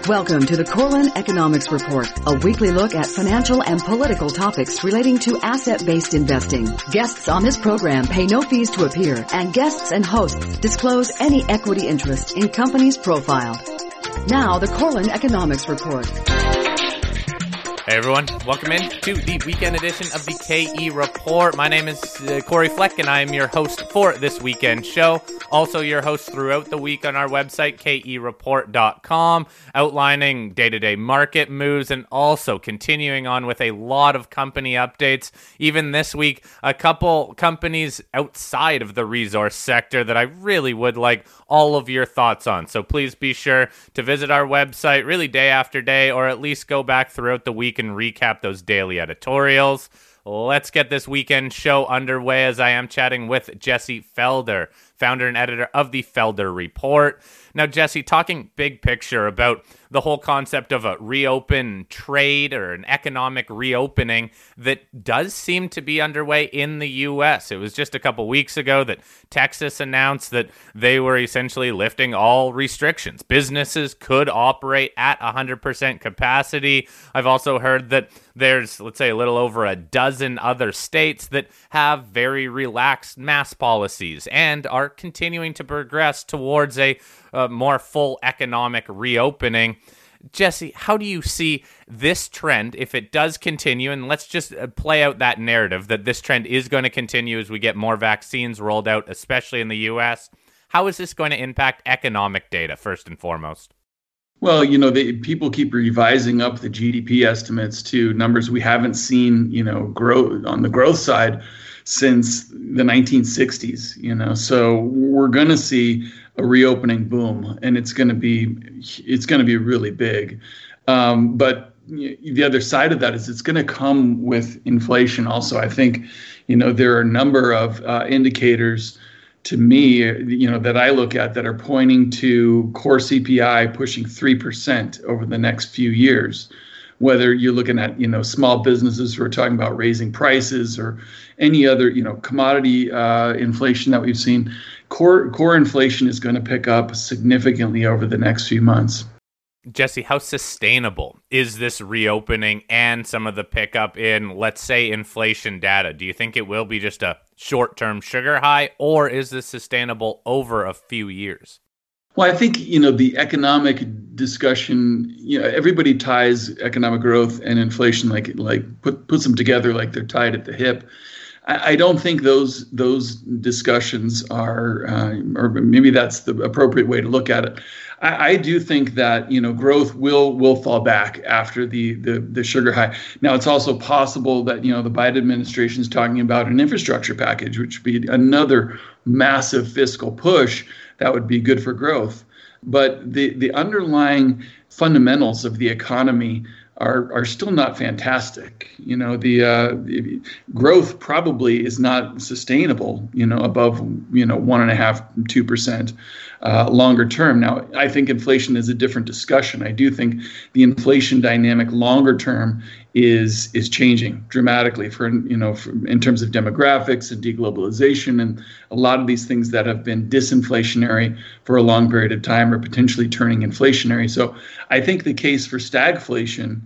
Welcome to the Corlin Economics Report, a weekly look at financial and political topics relating to asset-based investing. Guests on this program pay no fees to appear, and guests and hosts disclose any equity interest in companies profiled. Now, the Corlin Economics Report. Hey everyone, welcome in to the weekend edition of the KE Report. My name is Corey Fleck and I am your host for this weekend show. Also your host throughout the week on our website, kereport.com, outlining day-to-day market moves and also continuing on with a lot of company updates. Even this week, a couple companies outside of the resource sector that I really would like all of your thoughts on. So please be sure to visit our website really day after day, or at least go back throughout the week and recap those daily editorials. Let's get this weekend show underway as I am chatting with Jesse Felder, founder and editor of the Felder Report. Now, Jesse, talking big picture about the whole concept of a reopen trade or an economic reopening that does seem to be underway in the U.S. It was just a couple weeks ago that Texas announced that they were essentially lifting all restrictions. Businesses could operate at 100% capacity. I've also heard that there's, let's say, a little over a dozen other states that have very relaxed mask policies and are continuing to progress towards a more full economic reopening. Jesse, how do you see this trend if it does continue? And let's just play out that narrative that this trend is going to continue as we get more vaccines rolled out, especially in the U.S. How is this going to impact economic data, first and foremost? Well, people keep revising up the GDP estimates to numbers we haven't seen, grow on the growth side since the 1960s, so we're going to see a reopening boom, and it's going to be really big. But the other side of that is it's going to come with inflation also. I think, there are a number of indicators to me, that I look at that are pointing to core CPI pushing 3% over the next few years. Whether you're looking at, small businesses who are talking about raising prices or any other, commodity inflation that we've seen, core inflation is going to pick up significantly over the next few months. Jesse, how sustainable is this reopening and some of the pickup in, let's say, inflation data? Do you think it will be just a short-term sugar high, or is this sustainable over a few years? Well, I think, the economic discussion, everybody ties economic growth and inflation puts them together like they're tied at the hip. I don't think those discussions are, or maybe that's the appropriate way to look at it. I do think that, growth will fall back after the sugar high. Now, it's also possible that, the Biden administration is talking about an infrastructure package, which would be another massive fiscal push that would be good for growth. But the underlying fundamentals of the economy are still not fantastic. The growth probably is not sustainable, above, 1.5%, 2% longer term. Now, I think inflation is a different discussion. I do think the inflation dynamic longer term is changing dramatically in terms of demographics and deglobalization, and a lot of these things that have been disinflationary for a long period of time are potentially turning inflationary. So I think the case for stagflation,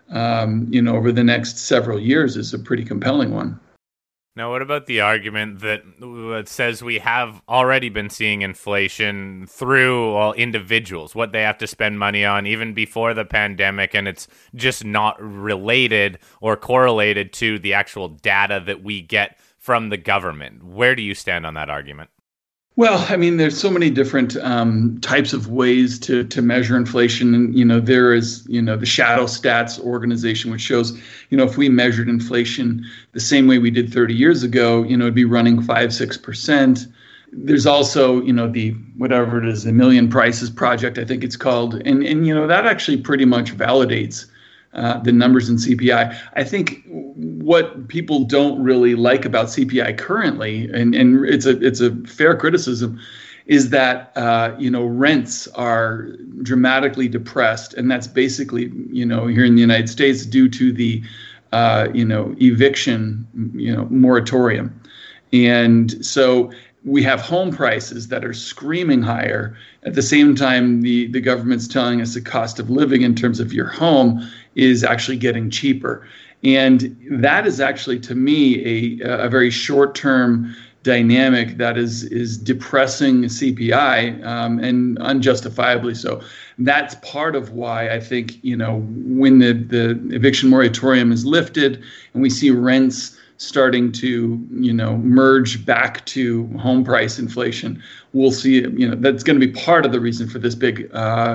over the next several years is a pretty compelling one. Now, what about the argument that says we have already been seeing inflation through individuals, what they have to spend money on even before the pandemic, and it's just not related or correlated to the actual data that we get from the government? Where do you stand on that argument? Well, I mean, there's so many different types of ways to measure inflation. And, there is, the Shadow Stats organization, which shows, if we measured inflation the same way we did 30 years ago, it'd be running 5-6%. There's also, the whatever it is, the Million Prices Project, I think it's called. And that actually pretty much validates the numbers in CPI. I think what people don't really like about CPI currently, and it's a fair criticism, is that rents are dramatically depressed, and that's basically here in the United States due to the eviction moratorium, and so we have home prices that are screaming higher. At the same time, the government's telling us the cost of living in terms of your home is actually getting cheaper. And that is actually, to me, a very short-term dynamic that is depressing CPI, and unjustifiably so. That's part of why I think, when the eviction moratorium is lifted and we see rents starting to, merge back to home price inflation, we'll see, that's going to be part of the reason for this big,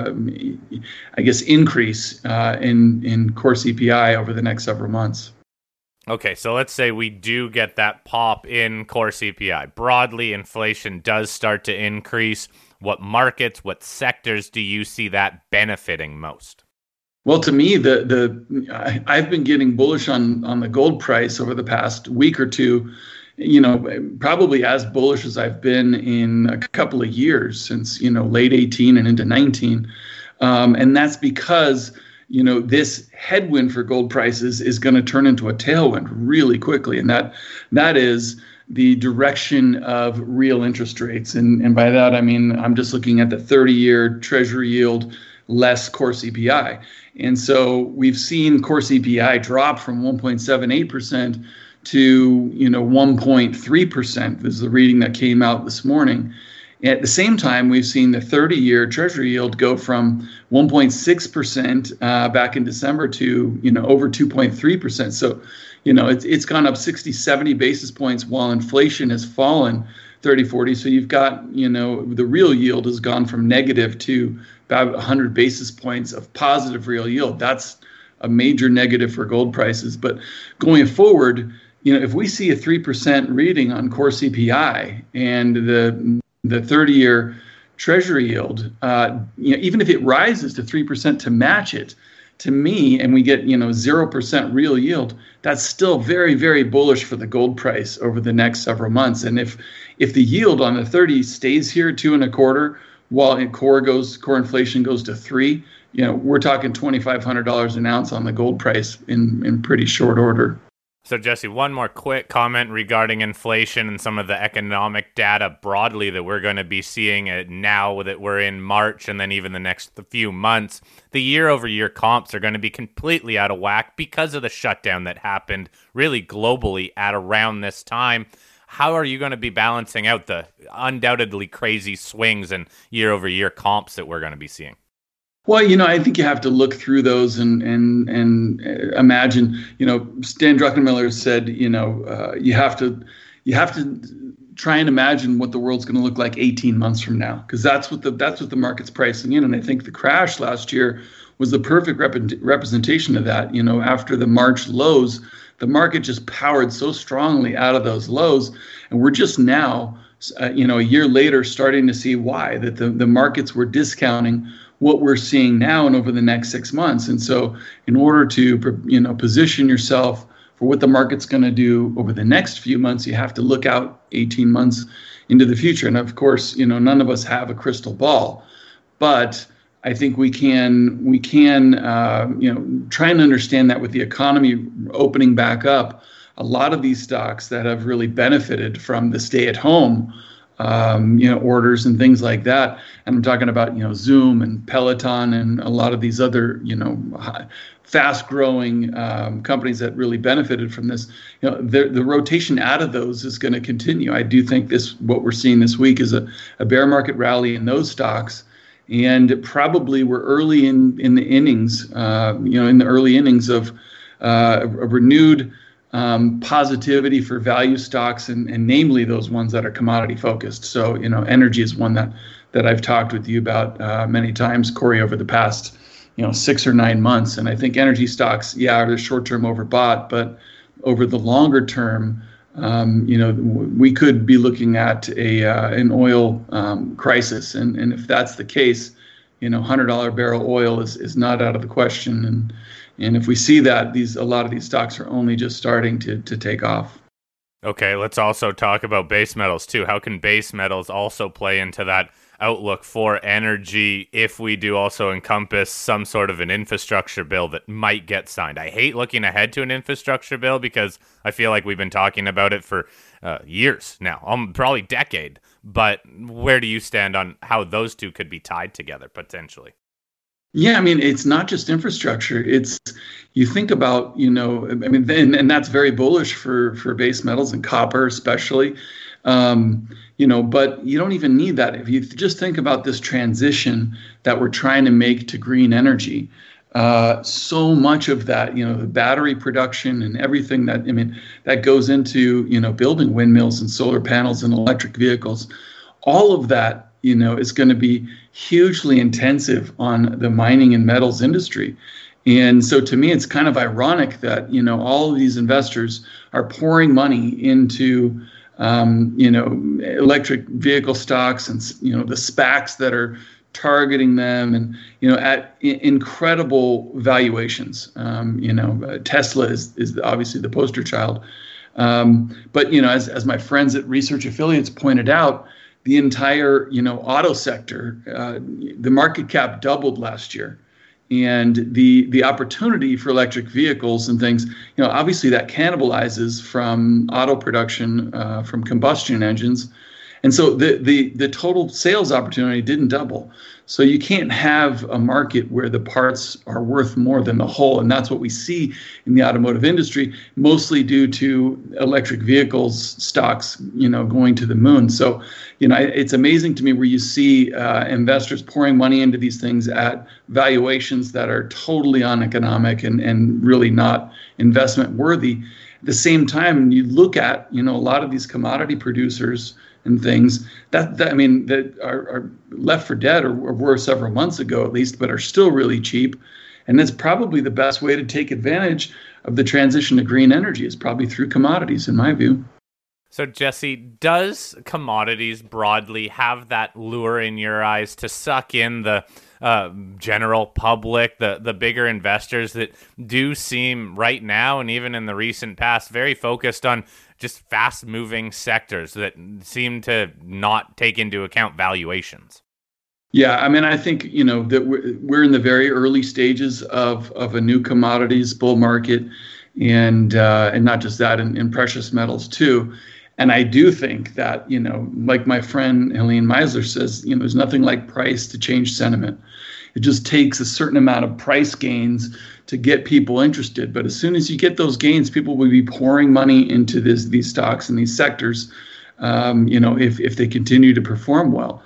increase in core CPI over the next several months. Okay, so let's say we do get that pop in core CPI. Broadly, inflation does start to increase. What markets, what sectors do you see that benefiting most? Well, to me, I've been getting bullish on the gold price over the past week or two, probably as bullish as I've been in a couple of years, since, late 18 and into 19. And that's because, this headwind for gold prices is going to turn into a tailwind really quickly. And that is the direction of real interest rates. And by that, I mean, I'm just looking at the 30-year Treasury yield less core CPI. And so we've seen core CPI drop from 1.78% to 1.3%. This is the reading that came out this morning. At the same time, we've seen the 30-year Treasury yield go from 1.6% back in December to over 2.3%. So it's gone up 60, 70 basis points while inflation has fallen 30, 40. So you've got the real yield has gone from negative to about 100 basis points of positive real yield. That's a major negative for gold prices. But going forward, if we see a 3% reading on core CPI and the 30-year Treasury yield, even if it rises to 3% to match it, to me, and we get 0% real yield, that's still very, very bullish for the gold price over the next several months. And if the yield on the 30 stays here 2.25%, while core inflation goes to 3%, we're talking $2,500 an ounce on the gold price in pretty short order. So, Jesse, one more quick comment regarding inflation and some of the economic data broadly that we're going to be seeing now that we're in March and then even the next few months. The year-over-year comps are going to be completely out of whack because of the shutdown that happened really globally at around this time. How are you going to be balancing out the undoubtedly crazy swings and year-over-year comps that we're going to be seeing? Well, I think you have to look through those and imagine. Stan Druckenmiller said, you have to try and imagine what the world's going to look like 18 months from now, because that's what the market's pricing in. And I think the crash last year was the perfect representation of that. After the March lows, the market just powered so strongly out of those lows, and we're just now, a year later, starting to see why that the markets were discounting what we're seeing now and over the next 6 months. And so in order to, position yourself for what the market's going to do over the next few months, you have to look out 18 months into the future. And of course, none of us have a crystal ball, but I think we can try and understand that with the economy opening back up, a lot of these stocks that have really benefited from the stay-at-home orders and things like that. And I'm talking about, Zoom and Peloton and a lot of these other, fast-growing companies that really benefited from this. The rotation out of those is going to continue. I do think what we're seeing this week is a bear market rally in those stocks. And probably we're early in the innings, in the early innings of a renewed positivity for value stocks, and namely those ones that are commodity focused. So, energy is one that I've talked with you about many times, Corey, over the past 6 or 9 months. And I think energy stocks, they're short-term overbought, but over the longer term, we could be looking at an oil crisis. And if that's the case, $100 barrel oil is not out of the question. And if we see that, a lot of these stocks are only just starting to take off. Okay, let's also talk about base metals too. How can base metals also play into that outlook for energy if we do also encompass some sort of an infrastructure bill that might get signed? I hate looking ahead to an infrastructure bill because I feel like we've been talking about it for years now, probably decade. But where do you stand on how those two could be tied together potentially? Yeah, I mean, it's not just infrastructure. It's, you think about, and that's very bullish for base metals and copper especially. But you don't even need that. If you just think about this transition that we're trying to make to green energy, so much of that, the battery production and everything that goes into, building windmills and solar panels and electric vehicles, all of that, is going to be hugely intensive on the mining and metals industry. And so to me, it's kind of ironic that, all of these investors are pouring money into, electric vehicle stocks and, the SPACs that are targeting them and, at incredible valuations. Tesla is obviously the poster child. But, as my friends at Research Affiliates pointed out, the entire, auto sector, the market cap doubled last year. And the opportunity for electric vehicles and things, obviously that cannibalizes from auto production, from combustion engines. And so the total sales opportunity didn't double. So you can't have a market where the parts are worth more than the whole. And that's what we see in the automotive industry, mostly due to electric vehicles stocks, going to the moon. So, it's amazing to me where you see investors pouring money into these things at valuations that are totally uneconomic and really not investment worthy. At the same time, you look at, a lot of these commodity producers and things that are left for dead or were several months ago at least, but are still really cheap. And that's probably the best way to take advantage of the transition to green energy is probably through commodities, in my view. So, Jesse, does commodities broadly have that lure in your eyes to suck in the general public, the bigger investors that do seem right now and even in the recent past very focused on just fast-moving sectors that seem to not take into account valuations? Yeah, I think, that we're in the very early stages of a new commodities bull market and not just that, in precious metals too. And I do think that, like my friend Helene Meisler says, there's nothing like price to change sentiment. It just takes a certain amount of price gains to get people interested. But as soon as you get those gains, people will be pouring money into these stocks and these sectors, if they continue to perform well.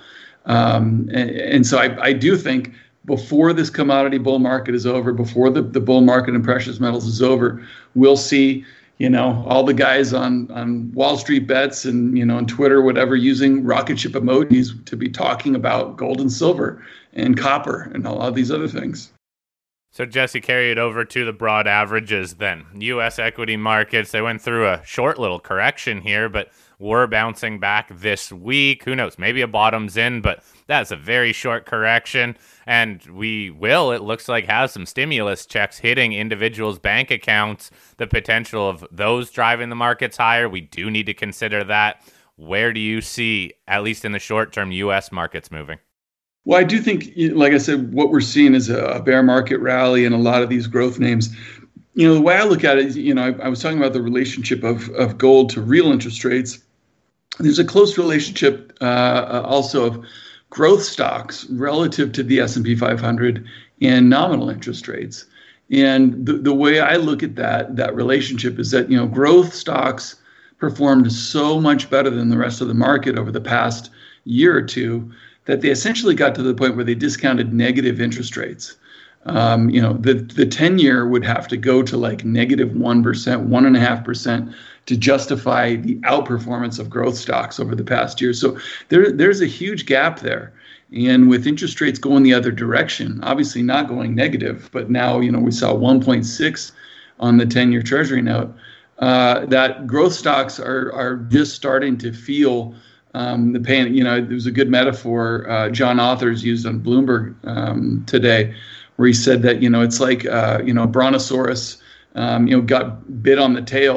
And so I do think before this commodity bull market is over, before the bull market in precious metals is over, we'll see all the guys on Wall Street Bets and, on Twitter, whatever, using rocket ship emojis to be talking about gold and silver and copper and all of these other things. So, Jesse, carry it over to the broad averages then. U.S. equity markets, they went through a short little correction here, but we're bouncing back this week. Who knows? Maybe a bottom's in, but that's a very short correction. And we will, it looks like, have some stimulus checks hitting individuals' bank accounts. The potential of those driving the markets higher, we do need to consider that. Where do you see, at least in the short term, U.S. markets moving? Well, I do think, like I said, what we're seeing is a bear market rally in a lot of these growth names. The way I look at it is, I was talking about the relationship of gold to real interest rates. There's a close relationship also of growth stocks relative to the S&P 500 and nominal interest rates. And the way I look at that relationship is that, growth stocks performed so much better than the rest of the market over the past year or two that they essentially got to the point where they discounted negative interest rates. The 10-year would have to go to like negative 1%, 1.5% to justify the outperformance of growth stocks over the past year. So there's a huge gap there. And with interest rates going the other direction, obviously not going negative, but now, we saw 1.6 on the 10-year Treasury note, that growth stocks are just starting to feel the pain. There was a good metaphor John Authers used on Bloomberg today, where he said that, it's like, a brontosaurus, got bit on the tail,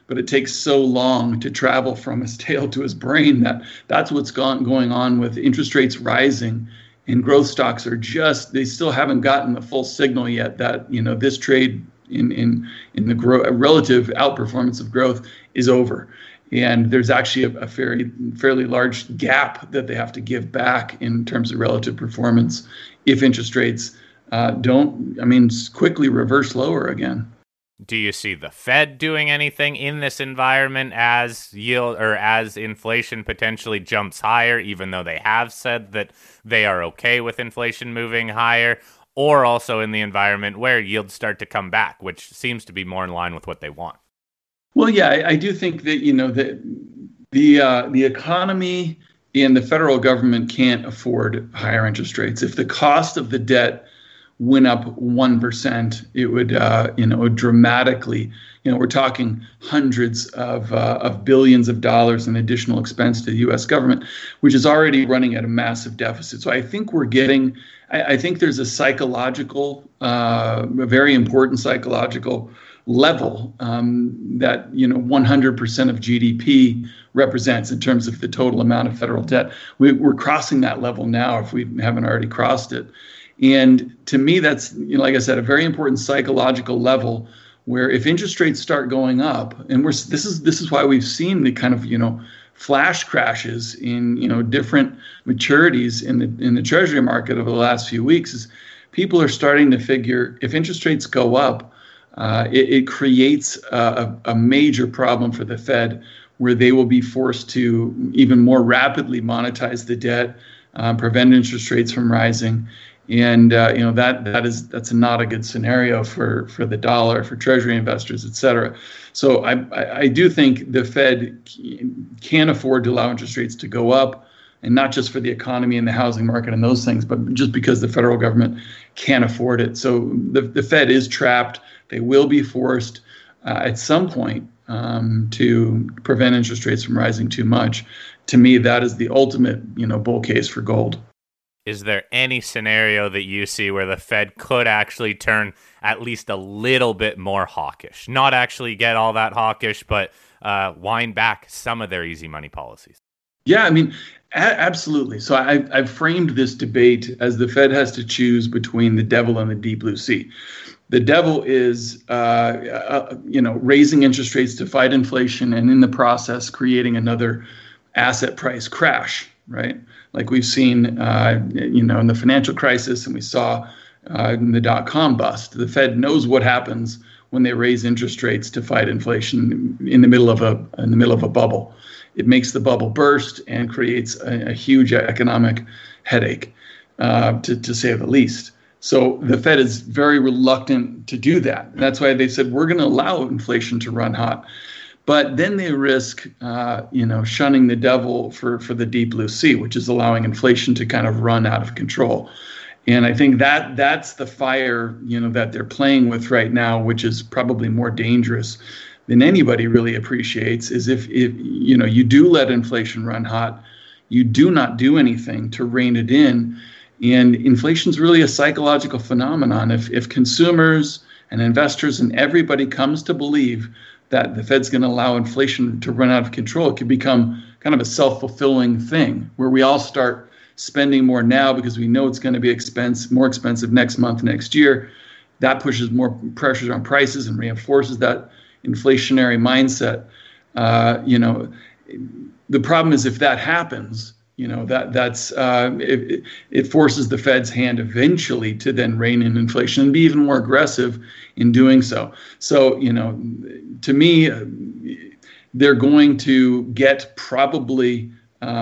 but it takes so long to travel from his tail to his brain that's what's going on with interest rates rising. And growth stocks are they still haven't gotten the full signal yet that, this trade in the relative outperformance of growth is over. And there's actually a fairly large gap that they have to give back in terms of relative performance if interest rates quickly reverse lower again. Do you see the Fed doing anything in this environment as inflation potentially jumps higher, even though they have said that they are okay with inflation moving higher, or also in the environment where yields start to come back, which seems to be more in line with what they want? Well, yeah, I do think that, the economy and the federal government can't afford higher interest rates. If the cost of the debt went up 1%, it would dramatically, we're talking hundreds of billions of dollars in additional expense to the U.S. government, which is already running at a massive deficit. So I think I think there's a very important psychological level that 100% of GDP represents in terms of the total amount of federal debt. We're crossing that level now if we haven't already crossed it. And to me, that's, like I said, a very important psychological level where if interest rates start going up, and this is why we've seen the kind of flash crashes in different maturities in the Treasury market over the last few weeks, is people are starting to figure if interest rates go up, it creates a major problem for the Fed, where they will be forced to even more rapidly monetize the debt, prevent interest rates from rising. And that's not a good scenario for the dollar, for Treasury investors, et cetera. So I do think the Fed can't afford to allow interest rates to go up, and not just for the economy and the housing market and those things, but just because the federal government can't afford it. So the Fed is trapped. They will be forced at some point to prevent interest rates from rising too much. To me, that is the ultimate bull case for gold. Is there any scenario that you see where the Fed could actually turn at least a little bit more hawkish? Not actually get all that hawkish, but wind back some of their easy money policies? Yeah, absolutely. So I've framed this debate as the Fed has to choose between the devil and the deep blue sea. The devil is, raising interest rates to fight inflation, and in the process creating another asset price crash, right? Like we've seen, in the financial crisis, and we saw in the dot-com bust. The Fed knows what happens when they raise interest rates to fight inflation in the middle of a bubble. It makes the bubble burst and creates a huge economic headache, to say the least. So the Fed is very reluctant to do that. And that's why they said we're going to allow inflation to run hot. But then they risk, shunning the devil for the deep blue sea, which is allowing inflation to kind of run out of control. And I think that's the fire, that they're playing with right now, which is probably more dangerous than anybody really appreciates, is if you do let inflation run hot, you do not do anything to rein it in. And inflation is really a psychological phenomenon. If consumers and investors and everybody comes to believe that the Fed's going to allow inflation to run out of control, it could become kind of a self-fulfilling thing where we all start spending more now because we know it's going to be more expensive next month, next year. That pushes more pressures on prices and reinforces that inflationary mindset. The problem is if that happens, it forces the Fed's hand eventually to then rein in inflation and be even more aggressive in doing so. So, to me, they're going to get probably,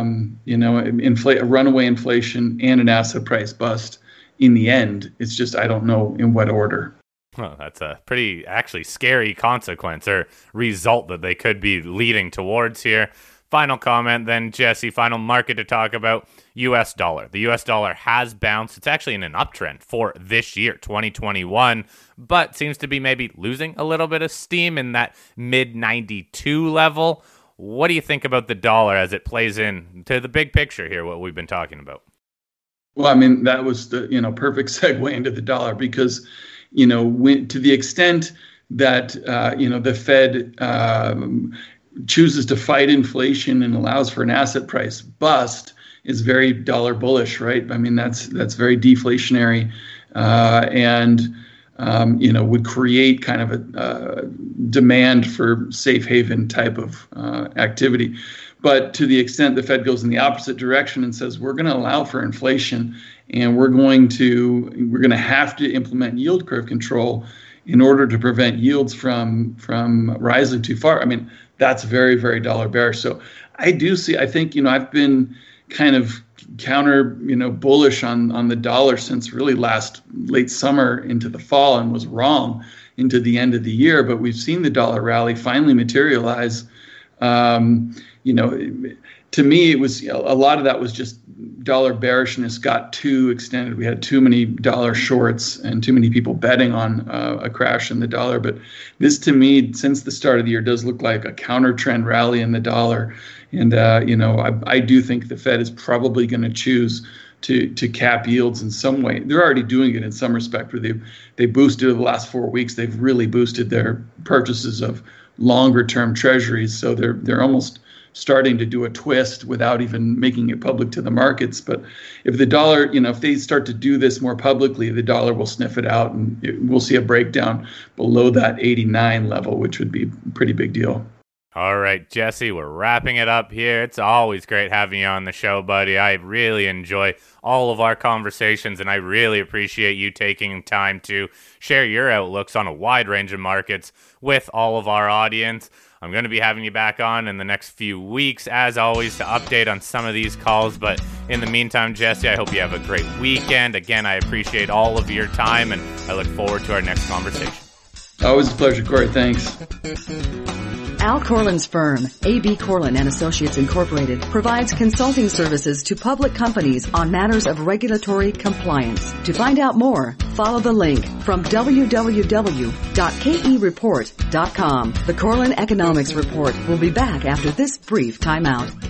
a runaway inflation and an asset price bust in the end. It's just, I don't know in what order. Well, that's a pretty actually scary consequence or result that they could be leading towards here. Final comment then, Jesse, final market to talk about, U.S. dollar. The U.S. dollar has bounced. It's actually in an uptrend for this year, 2021, but seems to be maybe losing a little bit of steam in that mid-92 level. What do you think about the dollar as it plays in to the big picture here, what we've been talking about? Well, that was the perfect segue into the dollar because, to the extent that the Fed chooses to fight inflation and allows for an asset price bust is very dollar bullish, right? I mean, that's very deflationary, and would create kind of a demand for safe haven type of activity. But to the extent the Fed goes in the opposite direction and says we're going to allow for inflation and we're going to have to implement yield curve control in order to prevent yields from rising too far. I mean, that's very, very dollar bearish. So I think I've been kind of counter bullish on the dollar since really late summer into the fall, and was wrong into the end of the year. But we've seen the dollar rally finally materialize. To me, it was a lot of that was just dollar bearishness got too extended. We had too many dollar shorts and too many people betting on a crash in the dollar. But this, to me, since the start of the year, does look like a counter trend rally in the dollar. And I do think the Fed is probably going to choose to cap yields in some way. They're already doing it in some respect, where they boosted over the last 4 weeks. They've really boosted their purchases of longer term treasuries. So they're almost starting to do a twist without even making it public to the markets. But if the dollar, if they start to do this more publicly, the dollar will sniff it out, and we'll see a breakdown below that 89 level, which would be a pretty big deal. All right, Jesse, we're wrapping it up here. It's always great having you on the show, buddy. I really enjoy all of our conversations, and I really appreciate you taking time to share your outlooks on a wide range of markets with all of our audience. I'm going to be having you back on in the next few weeks, as always, to update on some of these calls. But in the meantime, Jesse, I hope you have a great weekend. Again, I appreciate all of your time, and I look forward to our next conversation. Always a pleasure, Corey. Thanks. Al Corlin's firm, A.B. Corlin & Associates Incorporated, provides consulting services to public companies on matters of regulatory compliance. To find out more, follow the link from www.kereport.com. The Corlin Economics Report will be back after this brief timeout.